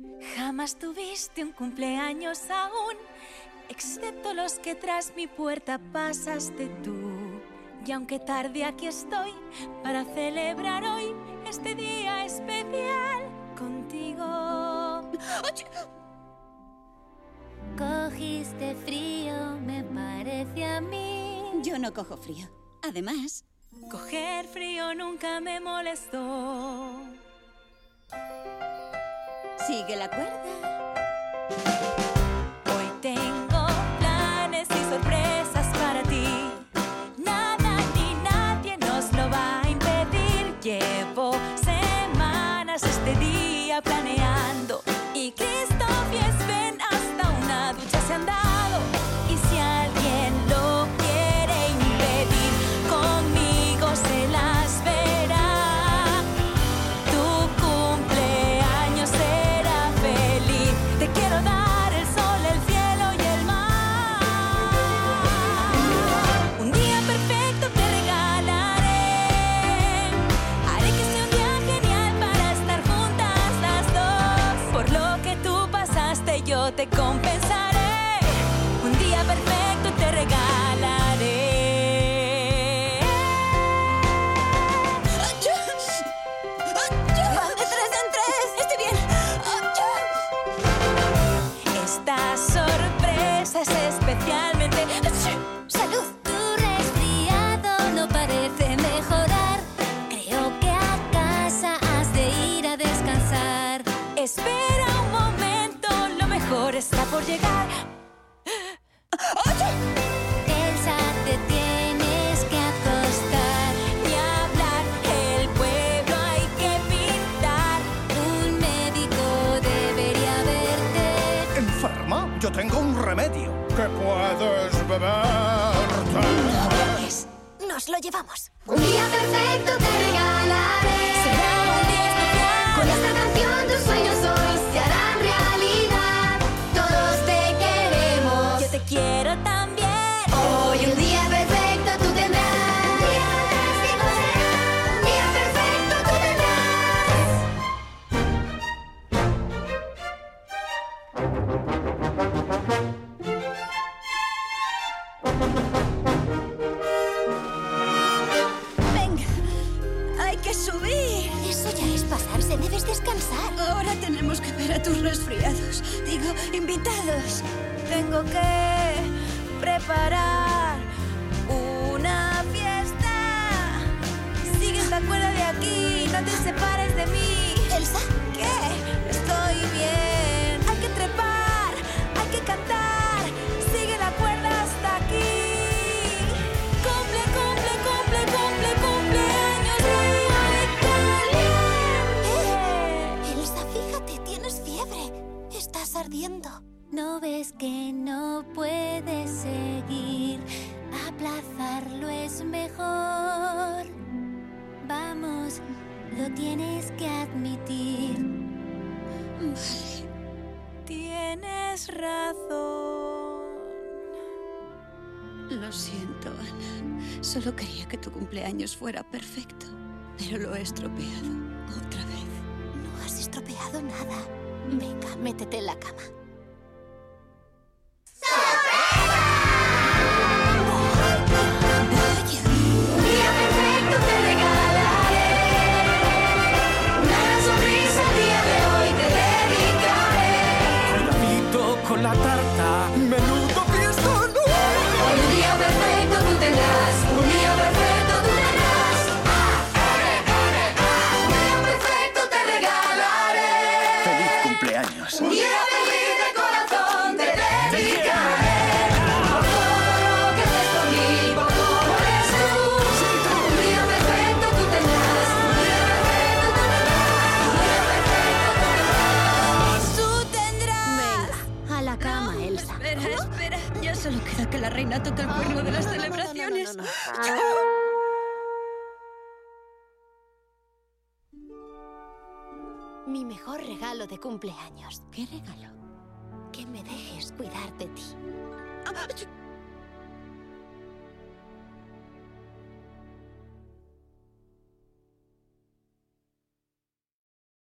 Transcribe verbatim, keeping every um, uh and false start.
Jamás tuviste un cumpleaños aún, excepto los que tras mi puerta pasaste tú. Y aunque tarde aquí estoy para celebrar hoy este día especial contigo. Cogiste frío, me parece a mí. Yo no cojo frío. Además, coger frío nunca me molestó. Sigue la cuerda. Hoy tengo planes y sorpresas para ti. Nada ni nadie nos lo va a impedir. Llevo semanas este día planeando. Y Christoph y Sven hasta una ducha se han dado. Y si alguien lo quiere impedir, conmigo se las verá. Tu cumpleaños será feliz. Te quiero dar el sol, el cielo y el mar. Un día perfecto te regalaré. Haré que sea un día genial para estar juntas las dos. Por lo que tú pasaste yo te compensaré. Un día perfecto te regalaré. Va de tres en tres. Estoy bien. Esta sorpresa es especialmente... ¡Salud! Tu resfriado no parece mejorar. Creo que a casa has de ir a descansar. Espera un momento, lo mejor está por llegar. Elsa, te tienes que acostar. Ni hablar, el pueblo hay que pintar. Un médico debería verte. ¿Enferma? Yo tengo un remedio. ¿Qué puedes beberte? Nos lo llevamos. Un día perfecto te regalaré. Será un día especial. Con esta canción tus sueños hoy se harán realidad. Todos te queremos. Yo te quiero también. Hoy un día perfecto tú tendrás. Un día fantástico será. Un día perfecto tú Venga, hay que subir. Eso ya es pasarse, debes descansar. Ahora tenemos que ver a tus resfriados. Digo, invitados. Tengo que preparar una fiesta. Sigue esta cuerda de aquí, no te separes de mí. Elsa, ¿Qué? Estoy bien. Hay que trepar, hay que cantar. Sigue la cuerda hasta aquí. Cumple, cumple, cumple, cumple, cumpleaños muy caliente. Elsa, fíjate, tienes fiebre. Estás ardiendo. ¿No ves que no puedes seguir? Aplazarlo es mejor. Vamos, lo tienes que admitir. vale. Tienes razón. Lo siento, Ana. Solo quería que tu cumpleaños fuera perfecto. Pero lo he estropeado otra vez. No has estropeado nada. Venga, métete en la cama. Un día perfecto te regalaré. Una gran sonrisa el día de hoy te dedicaré. Cuidadito con la tarta. Menudo fiestón. Hoy un día perfecto tú tendrás. Un día perfecto tú tendrás. Ah, are, are, ah. Un día perfecto te regalaré. ¡Feliz cumpleaños! Un día feliz de corazón te dedicaré. Por todo lo que haces por mí, por tu amor eres tú. Un día perfecto tú tendrás. Un día perfecto tú tendrás. Un día perfecto tú tendrás. Tú tendrás. Venga, a la cama, Elsa. Espera, espera. Ya solo queda que la reina toque el cuerno de las celebraciones. Mi mejor regalo de cumpleaños. ¿Qué regalo? Que me dejes cuidar de ti. Ah,